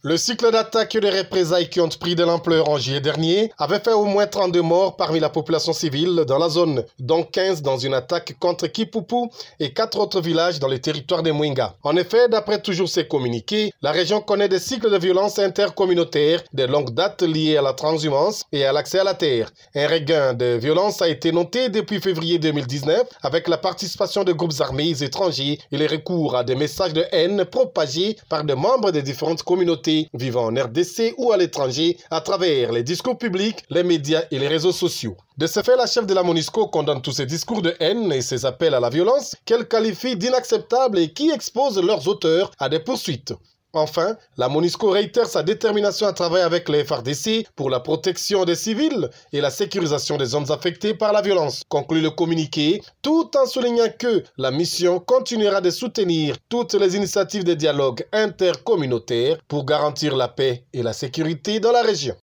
Le cycle d'attaques et de représailles qui ont pris de l'ampleur en juillet dernier avait fait au moins 32 morts parmi la population civile dans la zone, dont 15 dans une attaque contre Kipupu et 4 autres villages dans le territoire de Mwenga. En effet, d'après toujours ces communiqués, la région connaît des cycles de violences intercommunautaires de longue date liés à la transhumance et à l'accès à la terre. Un regain de violence a été noté depuis février 2019 avec la participation de groupes armés étrangers et les recours à des messages de haine propagés par des membres des différentes communautés vivant en RDC ou à l'étranger à travers les discours publics, les médias et les réseaux sociaux. De ce fait, la chef de la MONUSCO condamne tous ces discours de haine et ces appels à la violence qu'elle qualifie d'inacceptables et qui exposent leurs auteurs à des poursuites. Enfin, la MONUSCO réitère sa détermination à travailler avec les FARDC pour la protection des civils et la sécurisation des zones affectées par la violence, conclut le communiqué, tout en soulignant que la mission continuera de soutenir toutes les initiatives de dialogue intercommunautaire pour garantir la paix et la sécurité dans la région.